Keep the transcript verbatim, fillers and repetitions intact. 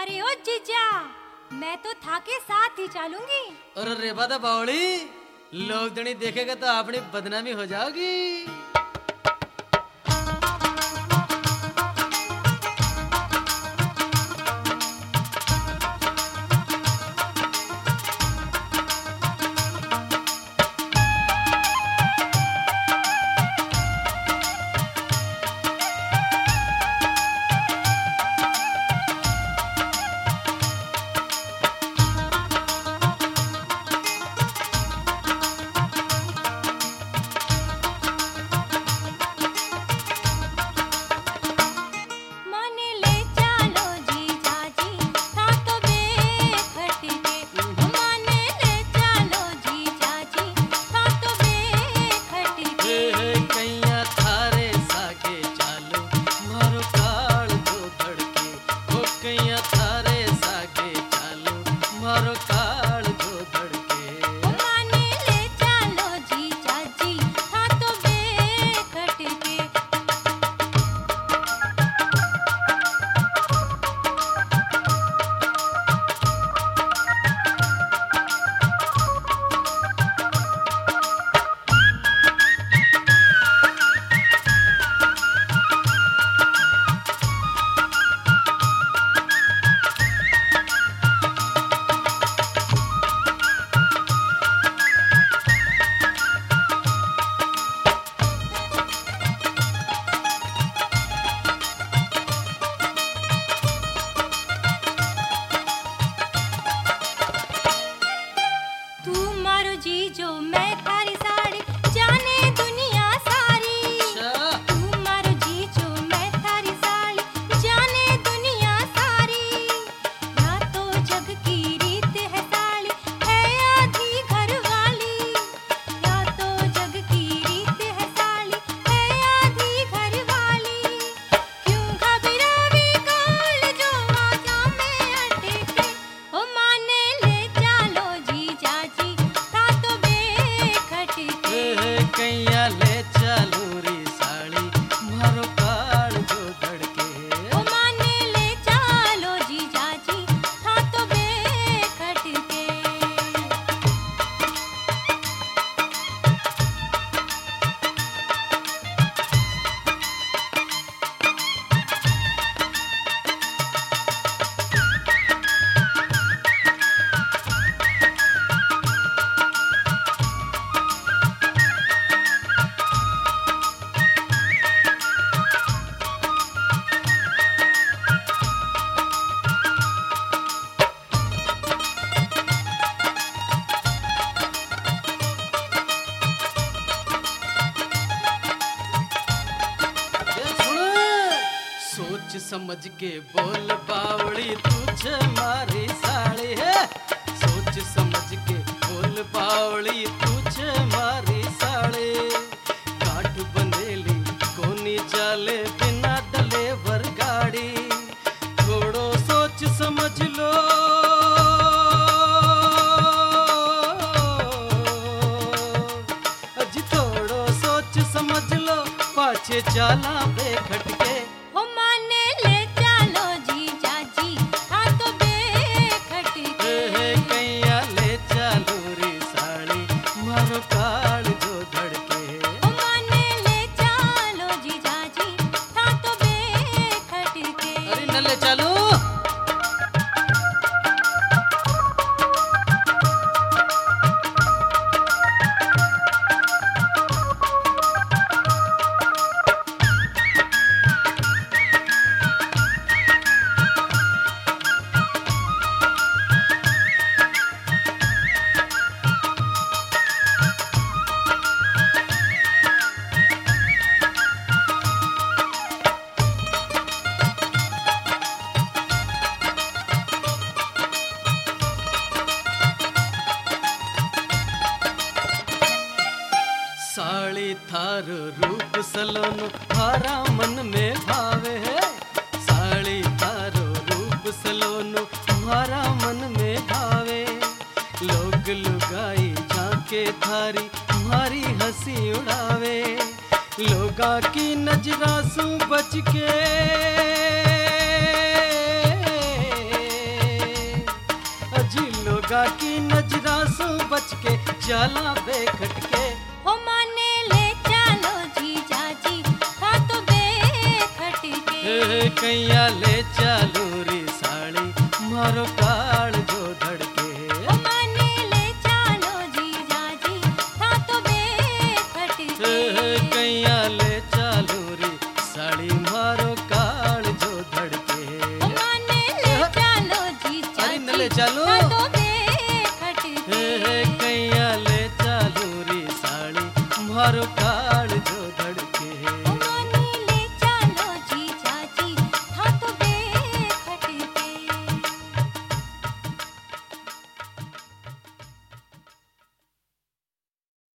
अरे ओ जीजा, मैं तो था के साथ ही चलूंगी। अरे रे बादा बावली, लोग दणी देखेगा तो अपनी बदनामी हो जाओगी। जी जो मैं थारी साड़ी जाने दुनिया सारी। तू मारो जी जो मैं थारी साड़ी जाने दुनिया सारी। या तो जग की रीत है साड़ी है आधी घर वाली। या तो जग की रीत है साड़ी है आधी घर वाली। क्यों घबरावे काल जो आजा में अटके। ओ माने ले चलो जी जाजी कैया ले चालू री साड़ी मारो काल जो धड़के। ओ माने ले चालो जी जाजी था तो बेखटके। सोच समझ के बोल बावड़ी तुझे मारी साड़ी है। सोच समझ के बोल बावड़ी तुझे मारी साड़ी। काठ बंदेली कोनी चाले बिना डलेवर गाड़ी। थोड़ो सोच समझ लो अजी थोड़ो सोच समझ लो पाछे चाला बेखटके। साड़ी थार रूप सलोनो थारा मन में भावे है। साड़ी थारो रूप सलोनो थारा मन में भावे। लोग लुगाई झांके थारी तुम्हारी हंसी उड़ावे। लोगा की नजरा सू बच के लोगा की नजरा से बच के जाला बेखटके। ओ माने ले चलो जीजा जी था तो बेखटके। ए, कैया ले चालू री साड़ी मारो काल जो धड़के। ओ माने ले चलो जीजा जी था तो बेखटके। ए, कैया ले चालू री साड़ी मारो काल जो धड़के। ओ माने ले चलो जीजा अरे न जी ले चालू। था तो बेखटके। ए, कैया ले चालू री साड़ी मारो काल जो धड़के।